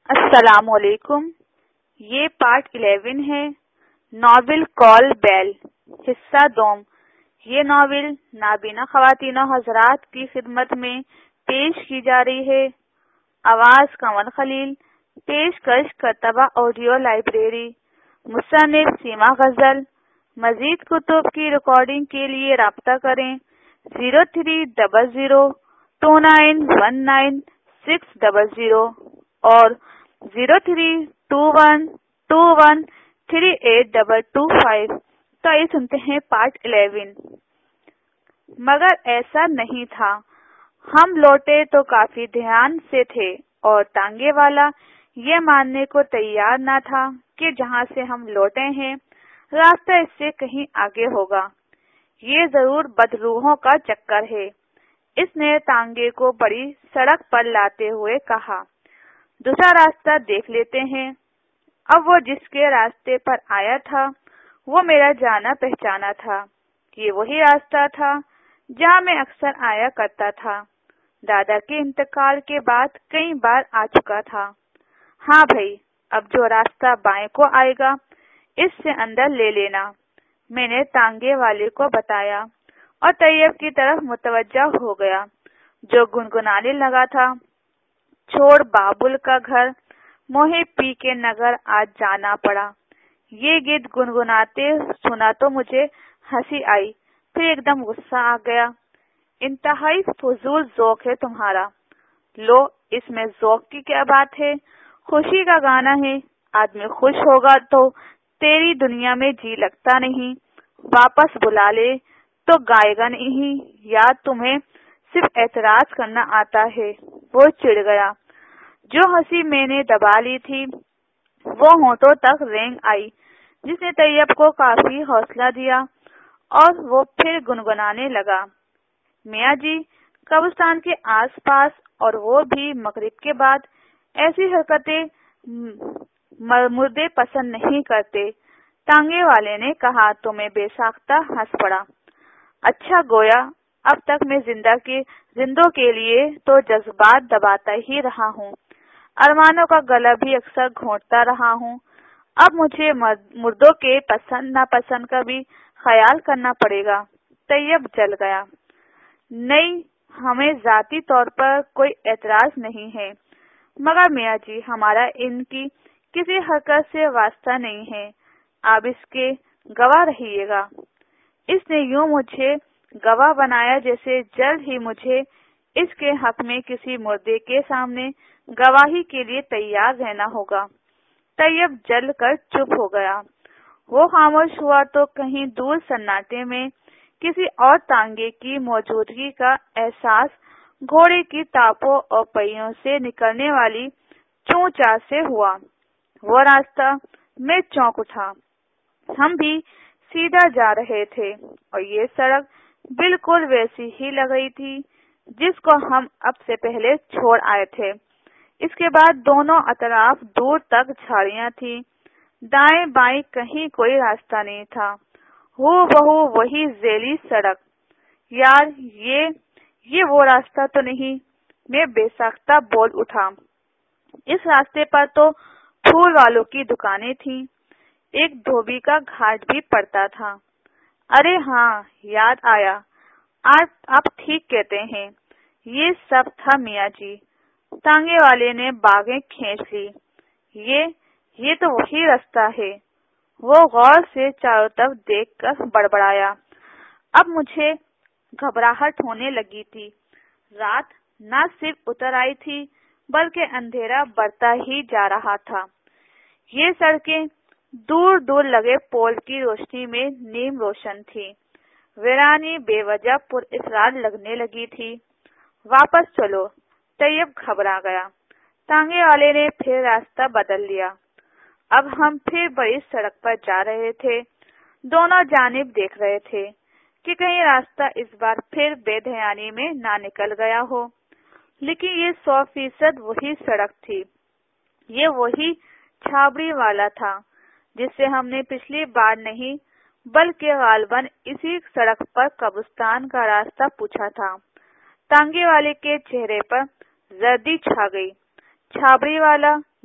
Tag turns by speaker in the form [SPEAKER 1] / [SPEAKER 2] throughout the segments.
[SPEAKER 1] السلام علیکم۔ یہ پارٹ 11 ہے ناول کال بیل، حصہ دوم۔ یہ ناول نابینا خواتین و حضرات کی خدمت میں پیش کی جا رہی ہے۔ آواز کنور خلیل، پیشکش کرتبہ آڈیو لائبریری، مصنف سیما غزل۔ مزید کتب کی ریکارڈنگ کے لیے رابطہ کریں 0300291960 اور 0321213825۔ تو یہ سنتے ہیں پارٹ 11۔ مگر ایسا نہیں تھا۔ ہم لوٹے تو کافی دھیان سے تھے اور ٹانگے والا یہ ماننے کو تیار نہ تھا کہ جہاں سے ہم لوٹے ہیں راستہ اس سے کہیں آگے ہوگا۔ یہ ضرور بدروحوں کا چکر ہے۔ اس نے ٹانگے کو بڑی سڑک پر لاتے ہوئے کہا، دوسرا راستہ دیکھ لیتے ہیں۔ اب وہ جس کے راستے پر آیا تھا وہ میرا جانا پہچانا تھا۔ یہ وہی راستہ تھا جہاں میں اکثر آیا کرتا تھا۔ دادا کے انتقال کے بعد کئی بار آ چکا تھا۔ ہاں بھائی، اب جو راستہ بائیں کو آئے گا اس سے اندر لے لینا، میں نے ٹانگے والے کو بتایا اور طیب کی طرف متوجہ ہو گیا جو گنگنانے لگا تھا، چھوڑ بابل کا گھر موہے پی کے نگر آج جانا پڑا۔ یہ گیت گنگناتے سنا تو مجھے ہنسی آئی، پھر ایک دم غصہ آ گیا۔ انتہائی فضول ذوق ہے تمہارا۔ لو، اس میں ذوق کی کیا بات ہے؟ خوشی کا گانا ہے، آدمی خوش ہوگا تو تیری دنیا میں جی لگتا نہیں، واپس بلا لے تو گائے گا نہیں، یا تمہیں صرف اعتراض کرنا آتا ہے؟ وہ چڑ گیا۔ جو ہنسی میں نے دبا لی تھی وہ ہونٹوں تک رینگ آئی، جس نے طیب کو کافی حوصلہ دیا اور وہ پھر گنگنانے لگا، میاں جی قبرستان کے آس پاس اور وہ بھی مغرب کے بعد ایسی حرکتیں مردے پسند نہیں کرتے۔ ٹانگے والے نے کہا تو میں بے ساختہ ہنس پڑا۔ اچھا، گویا اب تک میں زندوں کے لیے تو جذبات دباتا ہی رہا ہوں، ارمانوں کا گلا بھی اکثر گھونٹتا رہا ہوں، اب مجھے مردوں کے پسند ناپسند کا بھی خیال کرنا پڑے گا۔ طیب جل گیا۔ نہیں، ہمیں ذاتی طور پر کوئی اعتراض نہیں ہے، مگر میاں جی ہمارا ان کی کسی حرکت سے واسطہ نہیں ہے، آپ اس کے گواہ رہیے گا۔ اس نے یوں مجھے گواہ بنایا جیسے جلد ہی مجھے اس کے حق میں کسی مردے کے سامنے گواہی کے لیے تیار رہنا ہوگا۔ طیب جل کر چپ ہو گیا۔ وہ خاموش ہوا تو کہیں دور سناٹے میں کسی اور ٹانگے کی موجودگی کا احساس گھوڑے کی ٹاپوں اور پہیوں سے نکلنے والی چوں چاہ سے ہوا۔ وہ راستہ، میں چونک اٹھا۔ ہم بھی سیدھا جا رہے تھے اور یہ سڑک بالکل ویسی ہی لگ رہی تھی جس کو ہم اب سے پہلے چھوڑ آئے تھے۔ اس کے بعد دونوں اطراف دور تک جھاڑیاں تھیں، دائیں بائیں کہیں کوئی راستہ نہیں تھا، ہو بہو وہی ذیلی سڑک۔ یار یہ وہ راستہ تو نہیں، میں بے ساختہ بول اٹھا۔ اس راستے پر تو پھول والوں کی دکانیں تھیں، ایک دھوبی کا گھاٹ بھی پڑتا تھا۔ ارے ہاں، یاد آیا، آپ ٹھیک کہتے ہیں، یہ سب تھا میاں جی۔ ٹانگے والے نے باگیں کھینچ لی۔ یہ تو وہی راستہ ہے۔ وہ غور سے چاروں طرف دیکھ کر بڑبڑایا۔ اب مجھے گھبراہٹ ہونے لگی تھی۔ رات نہ صرف اتر آئی تھی بلکہ اندھیرا بڑھتا ہی جا رہا تھا۔ یہ سڑکیں دور دور لگے پول کی روشنی میں نیم روشن تھی، ویرانی بے وجہ پر اسرار لگنے لگی تھی۔ واپس چلو، طیب گھبرا گیا۔ ٹانگے والے نے پھر راستہ بدل لیا۔ اب ہم پھر بڑی سڑک پر جا رہے تھے، دونوں جانب دیکھ رہے تھے کہ کہیں راستہ اس بار پھر بے دھیانی میں نہ نکل گیا ہو، لیکن یہ 100% وہی سڑک تھی۔ یہ وہی چھابڑی والا تھا جس سے ہم نے پچھلی بار نہیں بلکہ غالباً اسی سڑک پر قبرستان کا راستہ پوچھا تھا۔ ٹانگے والے کے چہرے پر زردی چھا گئی۔ چھابڑی والا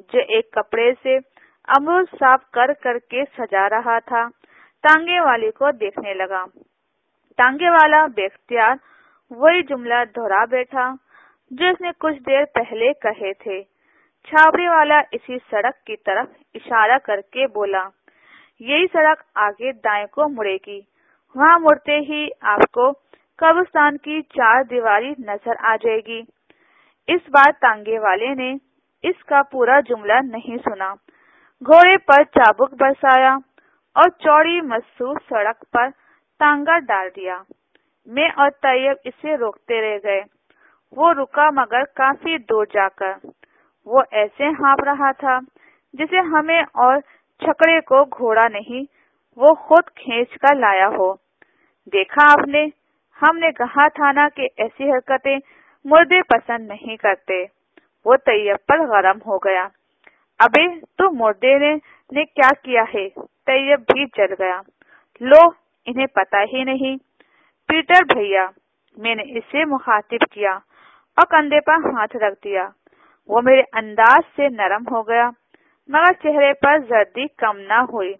[SPEAKER 1] جو ایک کپڑے سے امرود صاف کر کر کے سجا رہا تھا، ٹانگے والے کو دیکھنے لگا۔ ٹانگے والا بے اختیار وہی جملہ دہرا بیٹھا جو اس نے کچھ دیر پہلے کہے تھے۔ چھابڑی والا اسی سڑک کی طرف اشارہ کر کے بولا، یہی سڑک آگے دائیں کو مڑے گی، وہاں مڑتے ہی آپ کو قبرستان کی 4 دیواری نظر آ جائے گی۔ اس بار ٹانگے والے نے اس کا پورا جملہ نہیں سنا، گھوڑے پر چابک برسایا اور چوڑی مصروف سڑک پر ٹانگا ڈال دیا۔ میں اور طیب اسے روکتے رہ گئے۔ وہ رکا مگر کافی دور جا کر۔ وہ ایسے ہانپ رہا تھا جسے ہمیں اور چھکڑے کو گھوڑا نہیں، وہ خود کھینچ کر لایا ہو۔ دیکھا آپ نے، ہم نے کہا تھا نا کہ ایسی حرکتیں مردے پسند نہیں کرتے۔ وہ طیب پر گرم ہو گیا۔ ابے تو مردے نے کیا کیا ہے؟ طیب بھی جل گیا۔ لو، انہیں پتہ ہی نہیں۔ پیٹر بھیا، میں نے اسے مخاطب کیا اور کندھے پر ہاتھ رکھ دیا۔ وہ میرے انداز سے نرم ہو گیا مگر چہرے پر زردی کم نہ ہوئی۔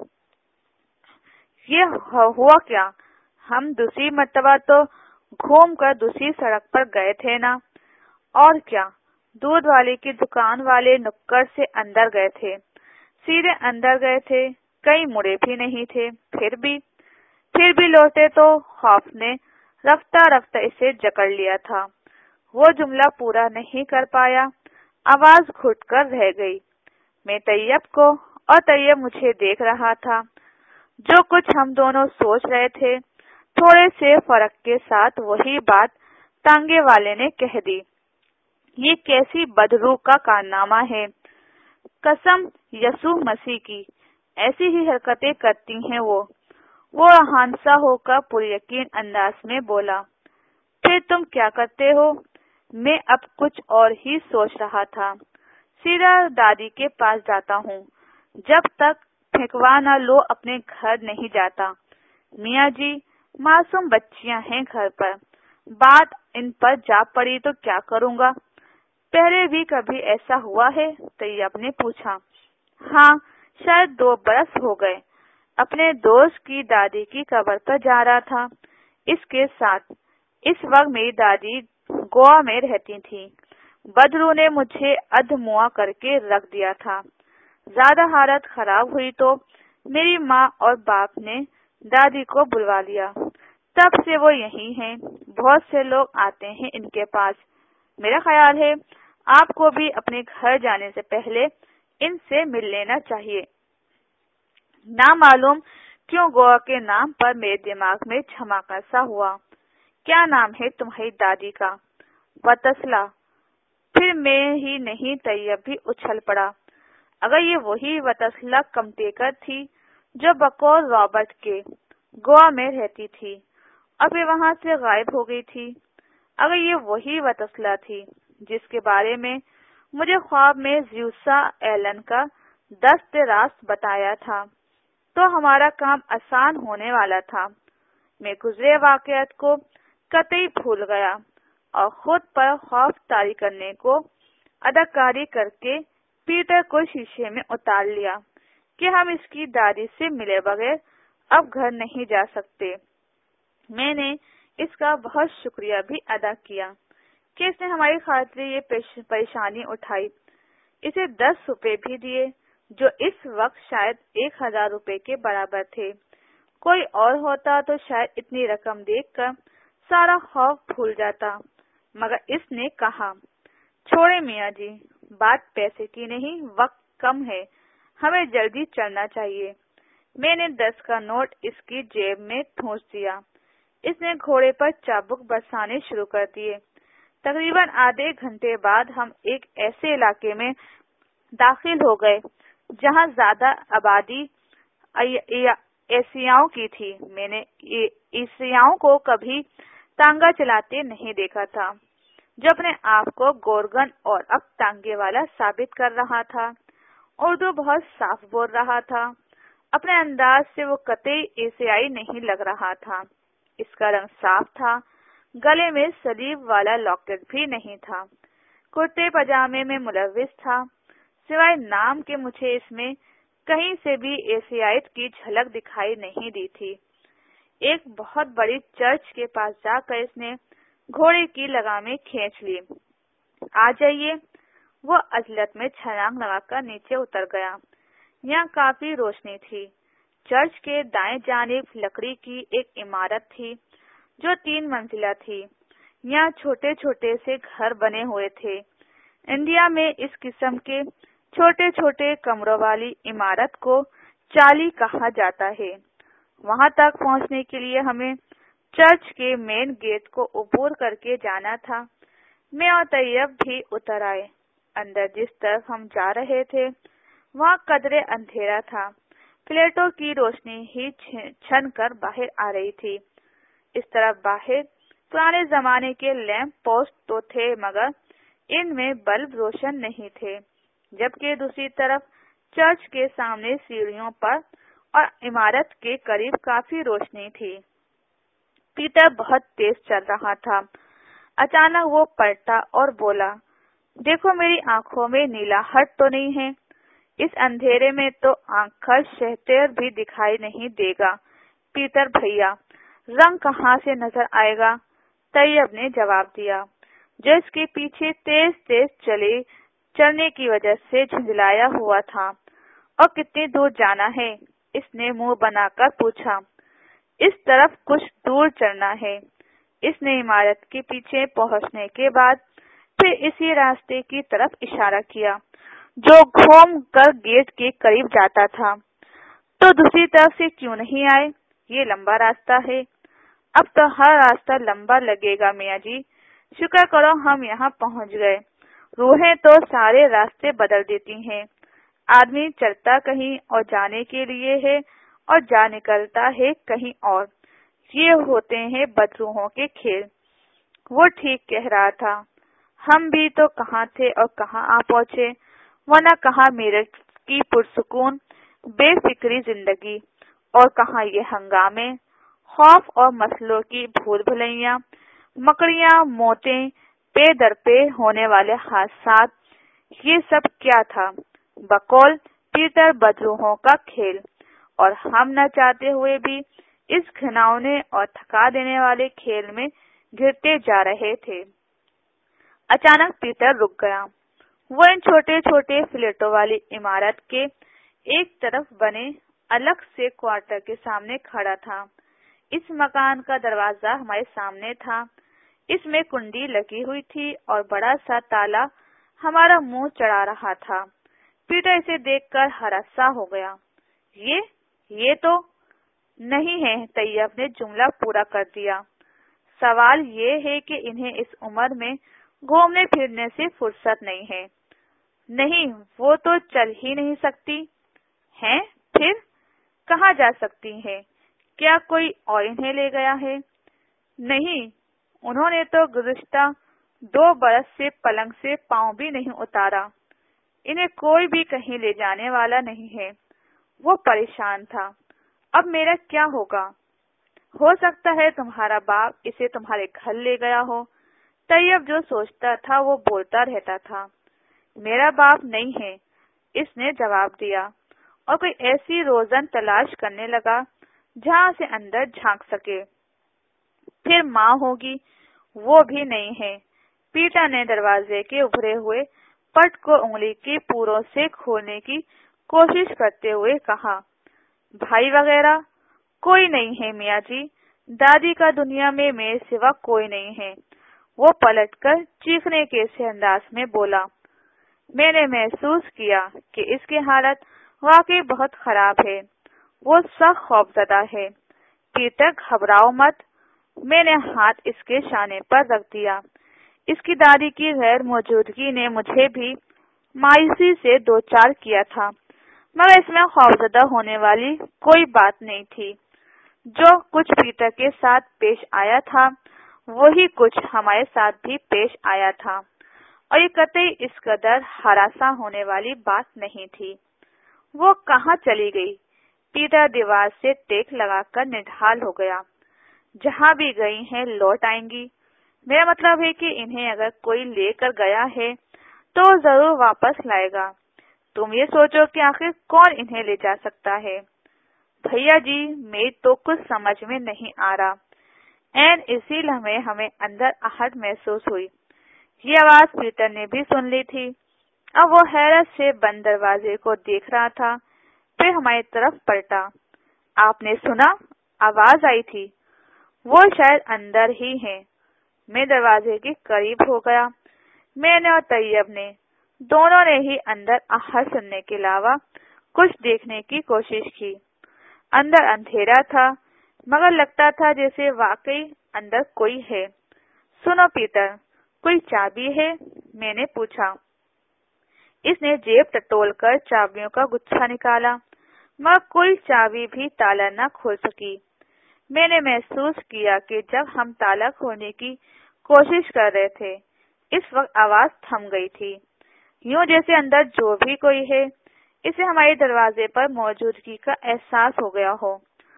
[SPEAKER 1] یہ ہوا کیا؟ ہم دوسری مرتبہ تو گھوم کر دوسری سڑک پر گئے تھے نا؟ اور کیا، دودھ والے کی دکان والے نکڑ سے اندر گئے تھے، سیدھے اندر گئے تھے، کہیں مڑے بھی نہیں تھے۔ پھر بھی لوٹے تو خوف نے رفتہ رفتہ اسے جکڑ لیا تھا۔ وہ جملہ پورا نہیں کر پایا، آواز گھٹ کر رہ گئی۔ میں طیب کو اور طیب مجھے دیکھ رہا تھا۔ جو کچھ ہم دونوں سوچ رہے تھے، تھوڑے سے فرق کے ساتھ وہی بات ٹانگے والے نے کہہ دی۔ یہ کیسی بدروح کا کارنامہ ہے! قسم یسوع مسیح کی، ایسی ہی حرکتیں کرتی ہیں وہ ہانسا ہو کر پر یقین انداز میں بولا۔ پھر تم کیا کرتے ہو؟ میں اب کچھ اور ہی سوچ رہا تھا۔ سیدھا دادی کے پاس جاتا ہوں، جب تک پھینکوا نہ لو اپنے گھر نہیں جاتا۔ میاں جی، معصوم بچیاں ہیں گھر پر، بات ان پر جا پڑی تو کیا کروں گا؟ پہلے بھی کبھی ایسا ہوا ہے؟ طیب نے پوچھا۔ ہاں، شاید 2 برس ہو گئے۔ اپنے دوست کی دادی کی قبر پر جا رہا تھا اس کے ساتھ۔ اس وقت میری دادی گوا میں رہتی تھی۔ بدرو نے مجھے ادھموا کر کے رکھ دیا تھا۔ زیادہ حالت خراب ہوئی تو میری ماں اور باپ نے دادی کو بلوا لیا۔ تب سے وہ یہی ہیں، بہت سے لوگ آتے ہیں ان کے پاس۔ میرا خیال ہے آپ کو بھی اپنے گھر جانے سے پہلے ان سے مل لینا چاہیے۔ نہ معلوم کیوں گوا کے نام پر میرے دماغ میں جھماکا سا ہوا۔ کیا نام ہے تمہاری دادی کا؟ وتسلا۔ پھر میں ہی نہیں، طیب بھی اچھل پڑا۔ اگر یہ وہی وتسلا کمٹیکر تھی جو بقول رابرٹ کے گوا میں رہتی تھی اور پھر وہاں سے غائب ہو گئی تھی، اگر یہ وہی وتسلا تھی جس کے بارے میں مجھے خواب میں زیوسا ایلن کا دست راست بتایا تھا، تو ہمارا کام آسان ہونے والا تھا۔ میں گزرے واقعات کو قطعی بھول گیا اور خود پر خوف طاری کرنے کو اداکاری کر کے پیٹر کو شیشے میں اتار لیا کہ ہم اس کی دادی سے ملے بغیر اب گھر نہیں جا سکتے۔ میں نے اس کا بہت شکریہ بھی ادا کیا کہ اس نے ہماری خاطر یہ پریشانی اٹھائی۔ اسے 10 روپے بھی دیے جو اس وقت شاید 1000 روپے کے برابر تھے۔ کوئی اور ہوتا تو شاید اتنی رقم دیکھ کر سارا خوف بھول جاتا، مگر اس نے کہا، چھوڑے میاں جی، بات پیسے کی نہیں، وقت کم ہے، ہمیں جلدی چلنا چاہیے۔ میں نے 10 کا نوٹ اس کی جیب میں ٹھونس دیا۔ اس نے گھوڑے پر چابک برسانے شروع کر دیے۔ تقریباً آدھے گھنٹے بعد ہم ایک ایسے علاقے میں داخل ہو گئے جہاں زیادہ آبادی عیسائیوں کی تھی۔ میں نے عیسائیوں کو کبھی ٹانگا چلاتے نہیں دیکھا تھا، جو اپنے آپ کو گورگن اور اب ٹانگے والا ثابت کر رہا تھا۔ اردو بہت صاف بول رہا تھا۔ اپنے انداز سے وہ قطعی عیسائی نہیں لگ رہا تھا۔ اس کا رنگ صاف تھا، گلے میں صلیب والا لاکٹ بھی نہیں تھا، کرتے پاجامے میں ملوث تھا، سوائے نام کے مجھے اس میں کہیں سے بھی ایشیائیت کی جھلک دکھائی نہیں دی تھی۔ ایک بہت بڑی چرچ کے پاس جا کر اس نے گھوڑے کی لگامیں کھینچ لی۔ آ جائیے، وہ عجلت میں چھلانگ لگا کر نیچے اتر گیا۔ یہاں کافی روشنی تھی۔ چرچ کے دائیں جانب لکڑی کی ایک عمارت تھی جو 3 منزلہ تھی۔ یہاں چھوٹے چھوٹے سے گھر بنے ہوئے تھے۔ انڈیا میں اس قسم کے چھوٹے چھوٹے کمروں والی عمارت کو چالی کہا جاتا ہے۔ وہاں تک پہنچنے کے لیے ہمیں چرچ کے مین گیٹ کو عبور کر کے جانا تھا۔ میں اور طیب بھی اتر آئے۔ اندر جس طرف ہم جا رہے تھے وہاں قدرے اندھیرا تھا۔ فلیٹوں کی روشنی ہی چھن کر باہر آ رہی تھی۔ اس طرف باہر پرانے زمانے کے لیمپ پوسٹ تو تھے مگر ان میں بلب روشن نہیں تھے، جبکہ دوسری طرف چرچ کے سامنے سیڑھیوں پر اور عمارت کے قریب کافی روشنی تھی۔ پیٹر بہت تیز چل رہا تھا۔ اچانک وہ پلٹا اور بولا، دیکھو میری آنکھوں میں نیلا ہٹ تو نہیں ہے؟ اس اندھیرے میں تو آنکھ شہتر بھی دکھائی نہیں دے گا پیٹر بھیا، رنگ کہاں سے نظر آئے گا؟ طیب نے جواب دیا، جو اس کے پیچھے تیز تیز چلنے کی وجہ سے جھنجھلایا ہوا تھا۔ اور کتنی دور جانا ہے؟ اس نے منہ بنا کر پوچھا۔ اس طرف کچھ دور چلنا ہے۔ اس نے عمارت کے پیچھے پہنچنے کے بعد پھر اسی راستے کی طرف اشارہ کیا جو گھوم کر گیٹ کے قریب جاتا تھا۔ تو دوسری طرف سے کیوں نہیں آئے؟ یہ لمبا راستہ ہے۔ اب تو ہر راستہ لمبا لگے گا میاں جی، شکر کرو ہم یہاں پہنچ گئے۔ روحیں تو سارے راستے بدل دیتی ہیں۔ آدمی چلتا کہیں اور جانے کے لیے ہے اور جا نکلتا ہے کہیں اور۔ یہ ہوتے ہیں بدروحوں کے کھیل۔ وہ ٹھیک کہہ رہا تھا۔ ہم بھی تو کہاں تھے اور کہاں آ پہنچے، ورنہ کہاں میرٹھ کی پرسکون بے فکری زندگی، اور کہاں یہ ہنگامے، خوف اور مسئلوں کی بھول بھلیاں، مکڑیاں موتیں، پے در پے ہونے والے حادثات۔ یہ سب کیا تھا؟ بقول پیٹر بدروحوں کا کھیل، اور ہم نہ چاہتے ہوئے بھی اس گھناؤنے اور تھکا دینے والے کھیل میں گرتے جا رہے تھے۔ اچانک پیٹر رک گیا۔ وہ ان چھوٹے چھوٹے فلیٹوں والی عمارت کے ایک طرف بنے الگ سے کوارٹر کے سامنے کھڑا تھا۔ اس مکان کا دروازہ ہمارے سامنے تھا۔ اس میں کنڈی لگی ہوئی تھی اور بڑا سا تالا ہمارا منہ چڑھا رہا تھا۔ پیٹر اسے دیکھ کر ہراساں ہو گیا۔ یہ تو نہیں ہے، طیب نے جملہ پورا کر دیا۔ سوال یہ ہے کہ انہیں اس عمر میں گھومنے پھرنے سے فرصت نہیں ہے۔ نہیں، وہ تو چل ہی نہیں سکتی ہیں، پھر کہاں جا سکتی ہیں؟ کیا کوئی اور انہیں لے گیا ہے؟ نہیں، انہوں نے تو گزشتہ 2 برس سے پلنگ سے پاؤں بھی نہیں اتارا۔ انہیں کوئی بھی کہیں لے جانے والا نہیں ہے۔ وہ پریشان تھا۔ اب میرا کیا ہوگا؟ ہو سکتا ہے تمہارا باپ اسے تمہارے گھر لے گیا ہو۔ طیب جو سوچتا تھا وہ بولتا رہتا تھا۔ میرا باپ نہیں ہے، اس نے جواب دیا، اور کوئی ایسی روزن تلاش کرنے لگا جہاں سے اندر جھانک سکے۔ پھر ماں ہوگی، وہ بھی نہیں ہے۔ پیٹر نے دروازے کے ابھرے ہوئے پٹ کو انگلی کی پوروں سے کھولنے کی کوشش کرتے ہوئے کہا، بھائی وغیرہ کوئی نہیں ہے میاں جی، دادی کا دنیا میں میرے سوا کوئی نہیں ہے۔ وہ پلٹ کر چیخنے کے سے انداز میں بولا۔ میں نے محسوس کیا کہ اس کی حالت واقعی بہت خراب ہے۔ وہ سخت خوفزدہ ہے۔ پیٹر گھبراؤ مت۔ میں نے ہاتھ اس کے شانے پر رکھ دیا۔ اس کی دادی کی غیر موجودگی نے مجھے بھی مایوسی سے دوچار کیا تھا، مگر اس میں خوفزدہ ہونے والی کوئی بات نہیں تھی۔ جو کچھ پیٹر کے ساتھ پیش آیا تھا وہی کچھ ہمارے ساتھ بھی پیش آیا تھا، اور یہ قطعی اس قدر ہراساں ہونے والی بات نہیں تھی۔ وہ کہاں چلی گئی؟ پیٹر دیوار سے ٹیک لگا کر نڈھال ہو گیا۔ جہاں بھی گئی ہیں لوٹ آئیں گی۔ میرا مطلب ہے کہ انہیں اگر کوئی لے کر گیا ہے تو ضرور واپس لائے گا۔ تم یہ سوچو کہ آخر کون انہیں لے جا سکتا ہے۔ بھیا جی میں تو کچھ سمجھ میں نہیں آ رہا۔ این اسی لمحے ہمیں اندر آہٹ محسوس ہوئی۔ یہ آواز پیٹر نے بھی سن لی تھی۔ اب وہ حیرت سے بند دروازے کو دیکھ رہا تھا، پھر ہماری طرف پلٹا۔ آپ نے سنا؟ آواز آئی تھی۔ وہ شاید اندر ہی ہیں۔ میں دروازے کے قریب ہو گیا۔ میں نے اور طیب نے دونوں نے ہی اندر آہٹ سننے کے علاوہ کچھ دیکھنے کی کوشش کی۔ اندر اندھیرا تھا، مگر لگتا تھا جیسے واقعی اندر کوئی ہے۔ سنو پیٹر، کوئی چابی ہے؟ میں نے پوچھا۔ اس نے جیب ٹٹول کر چابیوں کا گچھا نکالا، مگر کوئی چابی بھی تالا نہ کھول سکی۔ میں نے محسوس کیا کہ جب ہم تالا کھولنے کی کوشش کر رہے تھے، اس وقت آواز تھم گئی تھی، یوں جیسے اندر جو بھی کوئی ہے اسے ہمارے دروازے پر موجودگی کا احساس ہو گیا ہو۔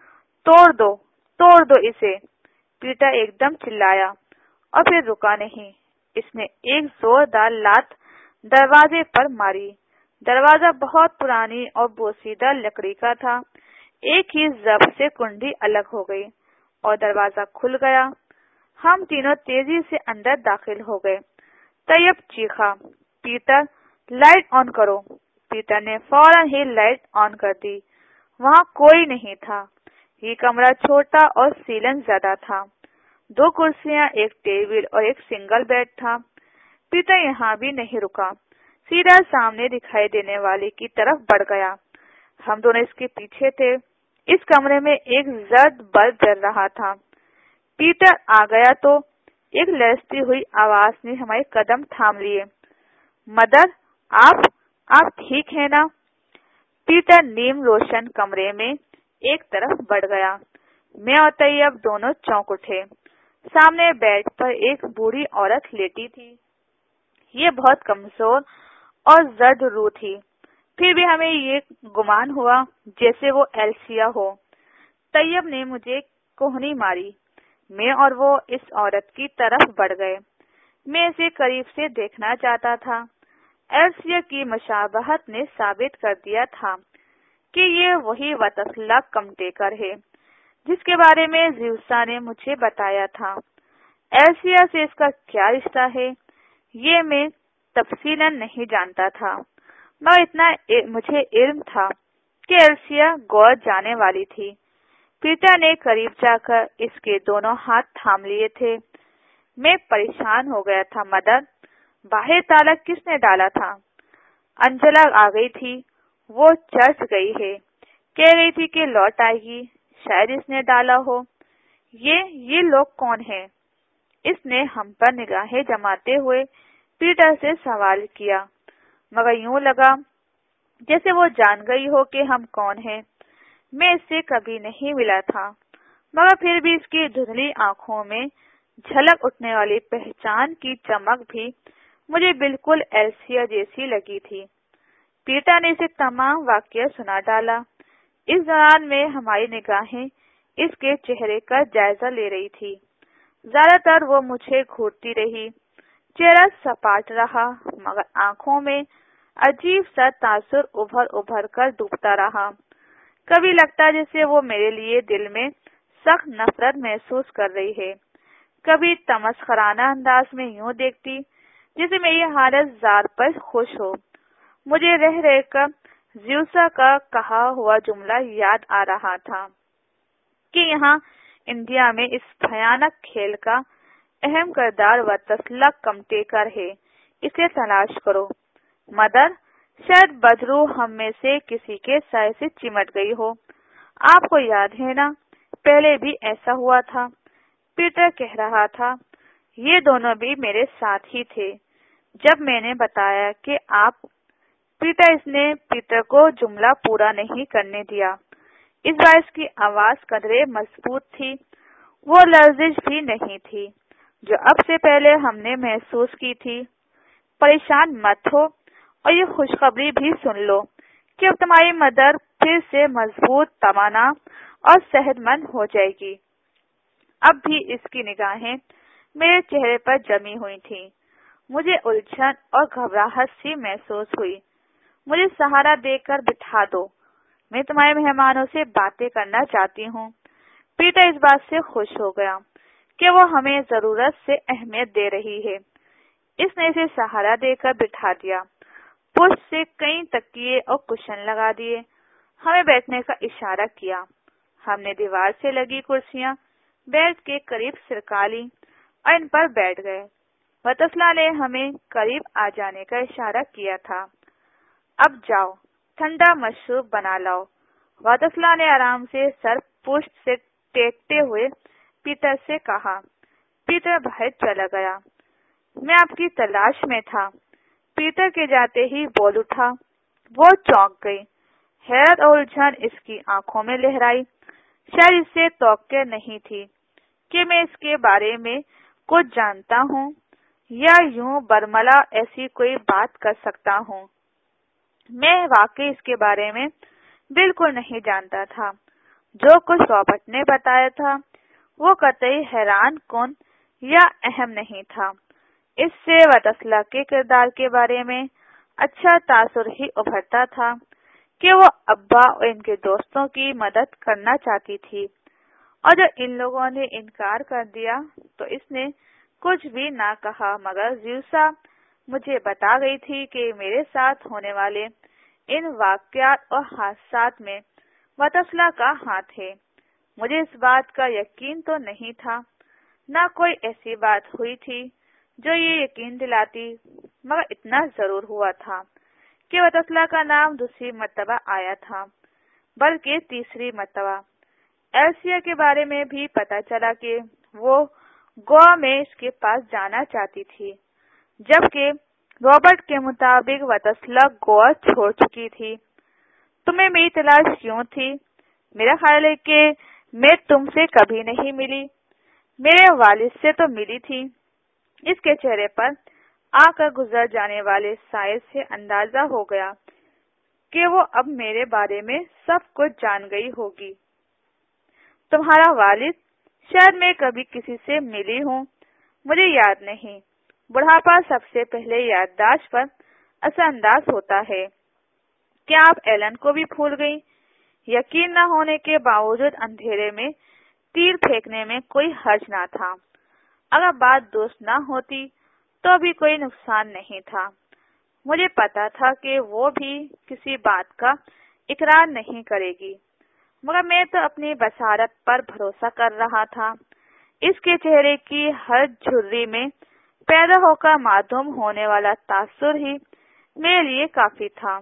[SPEAKER 1] توڑ دو اسے، پیٹر ایک دم چلایا، اور پھر رکا نہیں۔ اس نے ایک زوردار لات دروازے پر ماری۔ دروازہ بہت پرانی اور بوسیدہ لکڑی کا تھا۔ ایک ہی ضرب سے کنڈی الگ ہو گئی اور دروازہ کھل گیا۔ ہم تینوں تیزی سے اندر داخل ہو گئے۔ طیب چیخا، پیٹر لائٹ آن کرو۔ پیٹر نے فوراً ہی لائٹ آن کر دی۔ وہاں کوئی نہیں تھا۔ یہ کمرہ چھوٹا اور سیلن زدہ تھا۔ 2 کرسیاں، ایک ٹیبل اور ایک سنگل بیڈ تھا۔ پیٹر یہاں بھی نہیں رکا، سیدھا سامنے دکھائی دینے والی کی طرف بڑھ گیا۔ ہم دونوں اس کے پیچھے تھے۔ اس کمرے میں ایک زرد بلب جل رہا تھا۔ پیٹر آ گیا تو ایک لرزتی ہوئی آواز نے ہمارے قدم تھام لیے۔ مدر، آپ ٹھیک ہیں نا؟ پیٹر نیم روشن کمرے میں ایک طرف بڑھ گیا۔ میں اور طیب دونوں چونک اٹھے۔ سامنے بیڈ پر ایک بوڑھی عورت لیٹی تھی۔ یہ بہت کمزور اور زرد روح تھی، پھر بھی ہمیں یہ گمان ہوا جیسے وہ ایلسیا ہو۔ طیب نے مجھے کوہنی ماری۔ میں اور وہ اس عورت کی طرف بڑھ گئے۔ میں اسے قریب سے دیکھنا چاہتا تھا۔ ایلسیا کی مشابہت نے ثابت کر دیا تھا کہ یہ وہی وتسلا کمٹیکر ہے جس کے بارے میں زیوسا نے مجھے بتایا تھا۔ ایلسیا سے اس کا کیا رشتہ ہے یہ میں تفصیلاً نہیں جانتا تھا، مگر اتنا مجھے علم تھا کہ ایلسیا گور جانے والی تھی۔ پیٹر نے قریب جا کر اس کے دونوں ہاتھ تھام لیے تھے۔ میں پریشان ہو گیا تھا۔ مدر، باہر تالا کس نے ڈالا تھا؟ انجلا آ گئی تھی، وہ چرچ گئی ہے، کہہ رہی تھی کہ لوٹ آئے گی، شاید اس نے ڈالا ہو۔ یہ لوگ کون ہیں؟ اس نے ہم پر نگاہیں جماتے ہوئے پیٹر سے سوال کیا، مگر یوں لگا جیسے وہ جان گئی ہو کہ ہم کون ہیں۔ میں اس سے کبھی نہیں ملا تھا، مگر پھر بھی اس کی دھندلی آنکھوں میں جھلک اٹھنے والی پہچان کی چمک بھی مجھے بالکل ایلسیا جیسی لگی تھی۔ پیٹر نے اسے تمام واقعہ سنا ڈالا۔ اس دوران میں ہماری نگاہیں اس کے چہرے کا جائزہ لے رہی تھی۔ زیادہ تر وہ مجھے گھورتی رہی۔ چہرہ سپاٹ رہا، مگر آنکھوں میں عجیب سا تاثر ابھر کر ڈوبتا رہا۔ کبھی لگتا جیسے وہ میرے لیے دل میں سخت نفرت محسوس کر رہی ہے، کبھی تمسخرانہ انداز میں یوں دیکھتی جیسے میری حالت زار پر خوش ہو۔ مجھے رہ کر زیوسا کا کہا ہوا جملہ یاد آ رہا تھا کہ یہاں انڈیا میں اس بھیانک کھیل کا اہم کردار وتسلا کمٹیکر ہے، اسے تلاش کرو۔ مدر، شاید بدروح ہم میں سے کسی کے سائے سے چمٹ گئی ہو۔ آپ کو یاد ہے نا، پہلے بھی ایسا ہوا تھا۔ پیٹر کہہ رہا تھا۔ یہ دونوں بھی میرے ساتھ ہی تھے جب میں نے بتایا کہ آپ اس نے پیٹر کو جملہ پورا نہیں کرنے دیا۔ اس بار اس کی آواز قدرے مضبوط تھی، وہ لرزش بھی نہیں تھی جو اب سے پہلے ہم نے محسوس کی تھی۔ پریشان مت ہو، اور یہ خوشخبری بھی سن لو کہ اب تمہاری مدر پھر سے مضبوط، توانا اور صحت مند ہو جائے گی۔ اب بھی اس کی نگاہیں میرے چہرے پر جمی ہوئی تھیں۔ مجھے الجھن اور گھبراہٹ سی محسوس ہوئی۔ مجھے سہارا دے کر بٹھا دو، میں تمہارے مہمانوں سے باتیں کرنا چاہتی ہوں۔ پیٹر اس بات سے خوش ہو گیا کہ وہ ہمیں ضرورت سے اہمیت دے رہی ہے۔ اس نے اسے سہارا دے کر بٹھا دیا، پشت سے کئی تکیے اور کشن لگا دیے، ہمیں بیٹھنے کا اشارہ کیا۔ ہم نے دیوار سے لگی کرسیاں بیڈ کے قریب سرکا لی اور ان پر بیٹھ گئے۔ وتسلا نے ہمیں قریب آ جانے کا اشارہ کیا تھا۔ اب جاؤ، ٹھنڈا مشروب بنا لاؤ۔ وتسلا نے آرام سے سر پشت سے ٹیکتے ہوئے پیٹر سے کہا۔ پیٹر باہر چلا گیا۔ میں آپ کی تلاش میں تھا، پیٹر کے جاتے ہی بول اٹھا۔ وہ چونک گئی، حیرت اور الجھن اس کی آنکھوں میں لہرائی۔ شاید اس سے توقع نہیں تھی کہ میں اس کے بارے میں کچھ جانتا ہوں یا یوں برملا ایسی کوئی بات کر سکتا ہوں۔ میں واقعی اس کے بارے میں بالکل نہیں جانتا تھا۔ جو کچھ رابرٹ نے بتایا تھا وہ قطعی حیران کن یا اہم نہیں تھا۔ اس سے وتسلا کے کردار کے بارے میں اچھا تاثر ہی ابھرتا تھا کہ وہ ابا اور ان کے دوستوں کی مدد کرنا چاہتی تھی، اور جب ان لوگوں نے انکار کر دیا تو اس نے کچھ بھی نہ کہا، مگر زیوسا مجھے بتا گئی تھی کہ میرے ساتھ ہونے والے ان واقعات اور حادثات میں وتسلا کا ہاتھ ہے۔ مجھے اس بات کا یقین تو نہیں تھا، نہ کوئی ایسی بات ہوئی تھی جو یہ یقین دلاتی، مگر اتنا ضرور ہوا تھا کہ وتسلا کا نام دوسری مرتبہ آیا تھا، بلکہ تیسری مرتبہ۔ ایلسیا کے بارے میں بھی پتا چلا کہ وہ گوا میں اس کے پاس جانا چاہتی تھی، جبکہ رابرٹ کے مطابق وتسلا گوا چھوڑ چکی تھی۔ تمہیں میری تلاش کیوں تھی؟ میرا خیال ہے کہ میں تم سے کبھی نہیں ملی۔ میرے والد سے تو ملی تھی۔ اس کے چہرے پر آ کر گزر جانے والے سائے سے اندازہ ہو گیا کہ وہ اب میرے بارے میں سب کچھ جان گئی ہوگی۔ تمہارا والد؟ شاید میں کبھی کسی سے ملی ہوں، مجھے یاد نہیں۔ بڑھاپا سب سے پہلے یادداشت پر اثر انداز ہوتا ہے۔ کیا آپ ایلن کو بھی بھول گئی؟ یقین نہ ہونے کے باوجود اندھیرے میں تیر پھینکنے میں کوئی حرج نہ تھا۔ اگر بات درست نہ ہوتی تو بھی کوئی نقصان نہیں تھا۔ مجھے پتا تھا کہ وہ بھی کسی بات کا اقرار نہیں کرے گی، مگر میں تو اپنی بصارت پر بھروسہ کر رہا تھا۔ اس کے چہرے کی ہر جھرری میں پیدا ہو کر معدوم ہونے والا تاثر ہی میرے لیے کافی تھا۔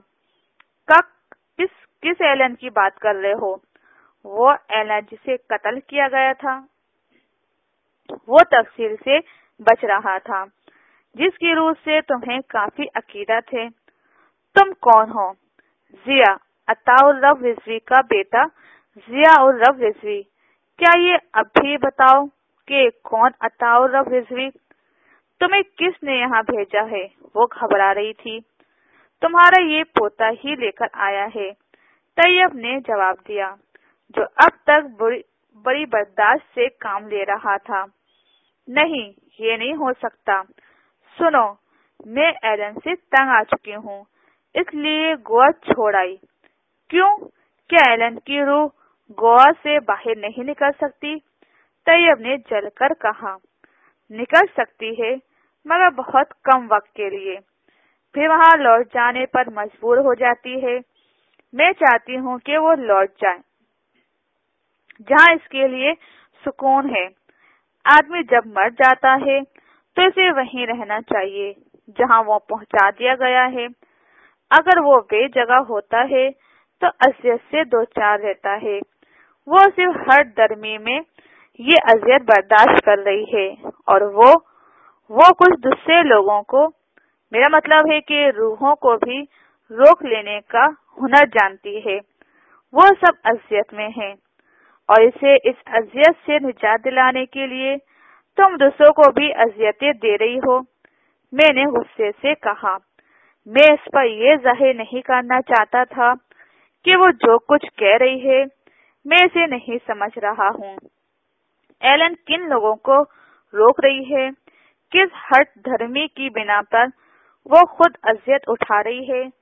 [SPEAKER 1] کس ایلن کی بات کر رہے ہو؟ وہ ایلن جسے قتل کیا گیا تھا؟ وہ تفصیل سے بچ رہا تھا، جس کی روح سے تمہیں کافی عقیدت ہے۔ تم کون ہو؟ ضیاء، عطا الرب رضوی کا بیٹا ضیاء الرب رضوی۔ کیا یہ اب بھی بتاؤ کہ کون عطا الرب رضوی؟ تمہیں کس نے یہاں بھیجا ہے؟ وہ گھبرا رہی تھی۔ تمہارا یہ پوتا ہی لے کر آیا ہے، طیب نے جواب دیا، جو اب تک بڑی برداشت سے کام لے رہا تھا۔ نہیں، یہ نہیں ہو سکتا۔ سنو، میں ایلن سے تنگ آ چکی ہوں، اس لیے گوا چھوڑ آئی۔ کیوں؟ کیا ایلن کی روح گوا سے باہر نہیں نکل سکتی؟ طیب نے جل کر کہا۔ نکل سکتی ہے، مگر بہت کم وقت کے لیے، پھر وہاں لوٹ جانے پر مجبور ہو جاتی ہے۔ میں چاہتی ہوں کہ وہ لوٹ جائے جہاں اس کے لیے سکون ہے۔ آدمی جب مر جاتا ہے تو اسے وہیں رہنا چاہیے جہاں وہ پہنچا دیا گیا ہے۔ اگر وہ بے جگہ ہوتا ہے تو اذیت سے دوچار رہتا ہے۔ وہ صرف ہر درمی میں یہ اذیت برداشت کر رہی ہے، اور وہ کچھ دوسرے لوگوں کو، میرا مطلب ہے کہ روحوں کو بھی روک لینے کا ہنر جانتی ہے۔ وہ سب اذیت میں ہیں، اور اسے اس اذیت سے نجات دلانے کے لیے تم دوسروں کو بھی اذیتیں دے رہی ہو۔ میں نے غصے سے کہا۔ میں اس پر یہ ظاہر نہیں کرنا چاہتا تھا کہ وہ جو کچھ کہہ رہی ہے میں اسے نہیں سمجھ رہا ہوں۔ ایلن کن لوگوں کو روک رہی ہے؟ کس ہٹ دھرمی کی بنا پر وہ خود اذیت اٹھا رہی ہے؟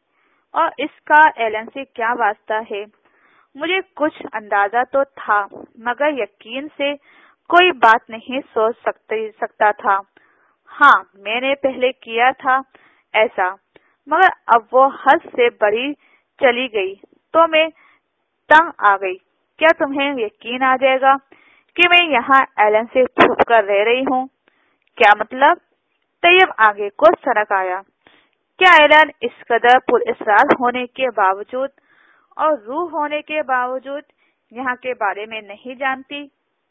[SPEAKER 1] اور اس کا ایلن سے کیا واسطہ ہے؟ مجھے کچھ اندازہ تو تھا، مگر یقین سے کوئی بات نہیں سوچ سکتا تھا۔ ہاں، میں نے پہلے کیا تھا ایسا، مگر اب وہ حد سے بڑی چلی گئی تو میں تنگ آ گئی۔ کیا تمہیں یقین آ جائے گا کہ میں یہاں ایلن سے چھپ کر رہ رہی ہوں؟ کیا مطلب؟ طیب آگے کو سرک آیا۔ کیا ایلن اس قدر پراسرار ہونے کے باوجود اور روح ہونے کے باوجود یہاں کے بارے میں نہیں جانتی؟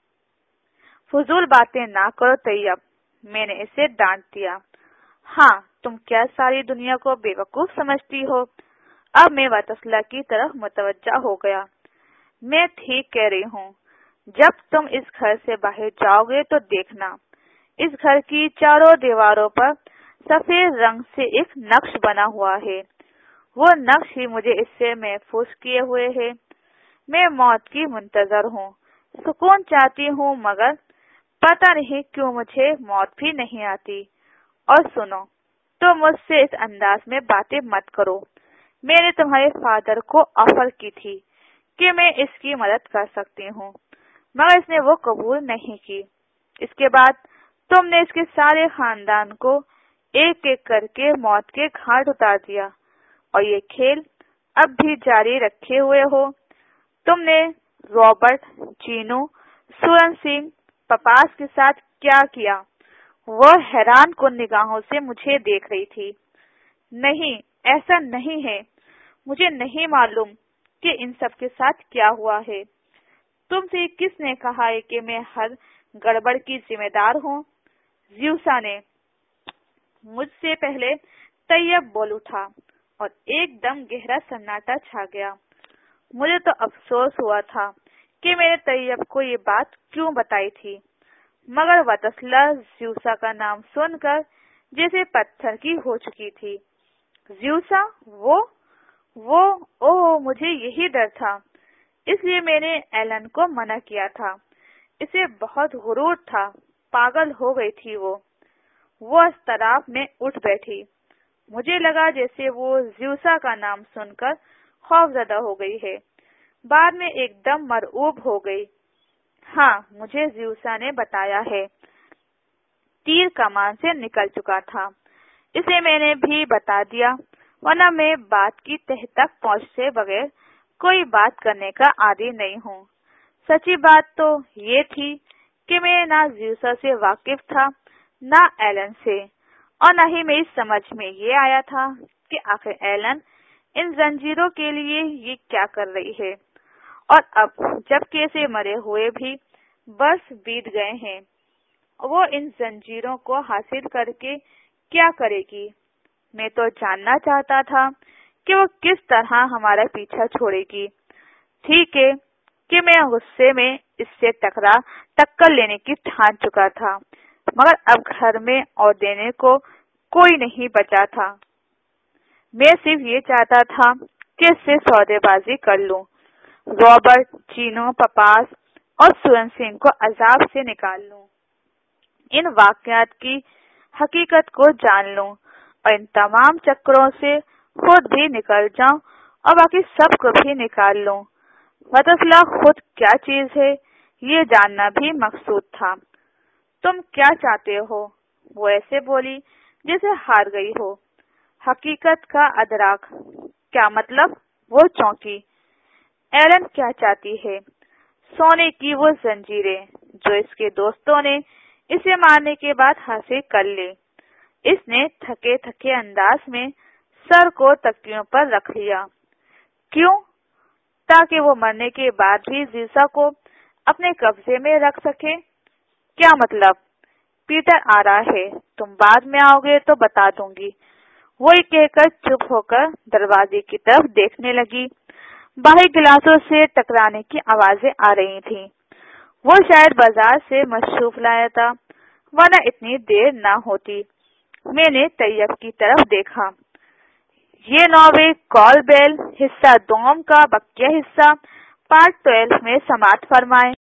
[SPEAKER 1] فضول باتیں نہ کرو طیب، میں نے اسے ڈانٹ دیا۔ ہاں، تم کیا ساری دنیا کو بے وقوف سمجھتی ہو؟ اب میں وتصلہ کی طرف متوجہ ہو گیا۔ میں ٹھیک کہہ رہی ہوں۔ جب تم اس گھر سے باہر جاؤ گے تو دیکھنا، اس گھر کی چاروں دیواروں پر سفید رنگ سے ایک نقش بنا ہوا ہے۔ وہ نقش ہی مجھے اس سے محفوظ کیے ہوئے ہے۔ میں موت کی منتظر ہوں، سکون چاہتی ہوں، مگر پتہ نہیں کیوں مجھے موت بھی نہیں آتی۔ اور سنو، تو مجھ سے اس انداز میں باتیں مت کرو۔ میں نے تمہارے فادر کو آفر کی تھی کہ میں اس کی مدد کر سکتی ہوں، مگر اس نے وہ قبول نہیں کی۔ اس کے بعد تم نے اس کے سارے خاندان کو ایک ایک کر کے موت کے گھاٹ اتار دیا، اور یہ کھیل اب بھی جاری رکھے ہوئے ہو۔ تم نے رابرٹ، چینو، سورن سنگھ، پپاس کے ساتھ کیا کیا؟ وہ حیران کن نگاہوں سے مجھے دیکھ رہی تھی۔ نہیں، ایسا نہیں ہے، مجھے نہیں معلوم کہ ان سب کے ساتھ کیا ہوا ہے۔ تم سے کس نے کہا ہے کہ میں ہر گڑبڑ کی ذمہ دار ہوں؟ زیوسا نے۔ مجھ سے پہلے طیب بول اٹھا اور ایک دم گہرا سناٹا چھا گیا۔ مجھے تو افسوس ہوا تھا کہ میں نے طیب کو یہ بات کیوں بتائی تھی، مگر وتصلہ زیوسا کا نام سن کر جیسے پتھر کی ہو چکی تھی۔ زیوسا؟ اوہ، مجھے یہی ڈر تھا، اس لیے میں نے ایلن کو منع کیا تھا۔ اسے بہت غرور تھا، پاگل ہو گئی تھی وہ اضطراب میں اٹھ بیٹھی۔ مجھے لگا جیسے وہ زیوسا کا نام سن کر خوف زدہ ہو گئی ہے، بعد میں ایک دم مرعوب ہو گئی۔ ہاں، مجھے زیوسا نے بتایا ہے، تیر کمان سے نکل چکا تھا۔ اسے میں نے بھی بتا دیا، ورنہ میں بات کی تہ تک پہنچے بغیر کوئی بات کرنے کا عادی نہیں ہوں۔ سچی بات تو یہ تھی کہ میں نہ زیوسا سے واقف تھا، نہ ایلن سے، اور نہ ہی میری سمجھ میں یہ آیا تھا کہ آخر ایلن ان زنجیروں کے لیے یہ کیا کر رہی ہے۔ اور اب جب کہ اسے مرے ہوئے بھی برس بیت گئے ہیں، وہ ان زنجیروں کو حاصل کر کے کیا کرے گی؟ میں تو جاننا چاہتا تھا کہ وہ کس طرح ہمارا پیچھا چھوڑے گی۔ ٹھیک ہے کہ میں غصے میں اس سے ٹکر لینے کی ٹھان چکا تھا، مگر اب گھر میں اور دینے کو کوئی نہیں بچا تھا۔ میں صرف یہ چاہتا تھا کہ اس سے سودے بازی کر لوں، رابرٹ، چینو، پپاس اور سورن سنگھ کو عذاب سے نکال لوں، ان واقعات کی حقیقت کو جان لوں، اور ان تمام چکروں سے خود بھی نکل جاؤں اور باقی سب کو بھی نکال لوں۔ وتصلہ خود کیا چیز ہے یہ جاننا بھی مقصود تھا۔ تم کیا چاہتے ہو؟ وہ ایسے بولی جیسے ہار گئی ہو۔ حقیقت کا ادراک۔ کیا مطلب؟ وہ چونکی۔ ایلن کیا چاہتی ہے؟ سونے کی وہ زنجیریں جو اس کے دوستوں نے اسے مارنے کے بعد حاصل کر لے۔ اس نے تھکے تھکے انداز میں سر کو تکیوں پر رکھ لیا۔ کیوں؟ تاکہ وہ مرنے کے بعد بھی زیوسا کو اپنے قبضے میں رکھ سکے۔ کیا مطلب؟ پیٹر آ رہا ہے، تم بعد میں آؤ گے تو بتا دوں گی۔ وہی کہہ کر چپ ہو کر دروازے کی طرف دیکھنے لگی۔ باہر گلاسوں سے ٹکرانے کی آوازیں آ رہی تھیں۔ وہ شاید بازار سے مصروف لایا تھا، ورنہ اتنی دیر نہ ہوتی۔ میں نے طیب کی طرف دیکھا۔ یہ ناول کال بیل حصہ دوم کا بقیہ حصہ پارٹ 12 میں سماعت فرمائیں۔